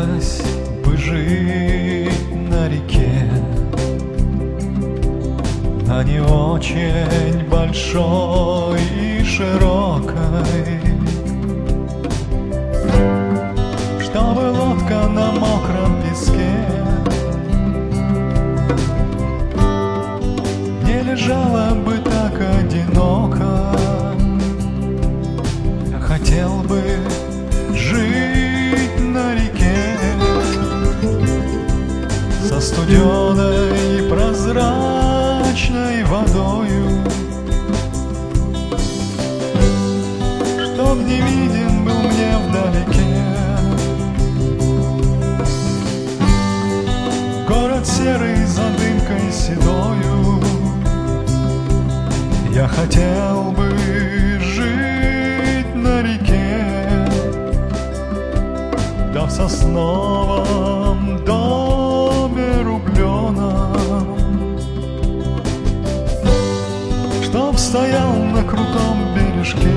хотелось бы жить на реке, на не очень большой и широкой, чтобы лодка на мокром песке не лежала бы так одиноко. Я хотел бы жить на реке со студеной и прозрачной водою, чтоб не виден был мне вдалеке город серый за дымкой седою. Я хотел бы жить на реке, да в сосновом доме рубленом, чтоб стоял на крутом бережке,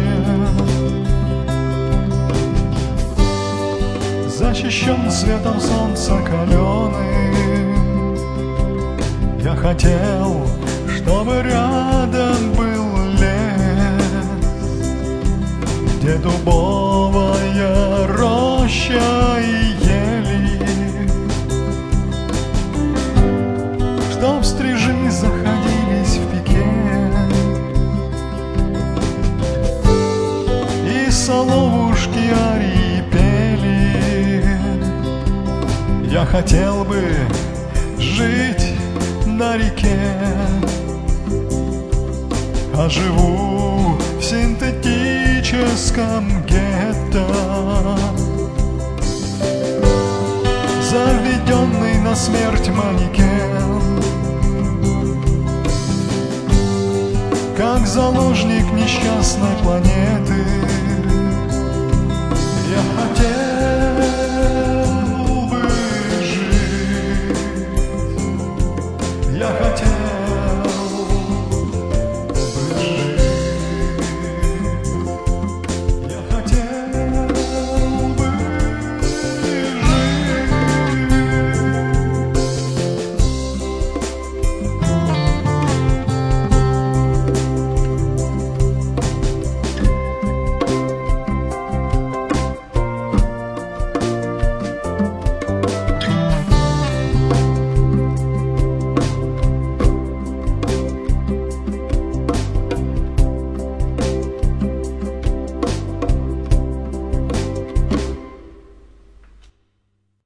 защищен светом солнца каленым. Я хотел, чтобы рядом был лес, где дубовая роща и ели, чтоб стрижи заходились в пике и соловушки арии пели. Я хотел бы жить на реке, а живу в синтетическом гетто, заведенный на смерть манекен, как заложник несчастной планеты. Я хотел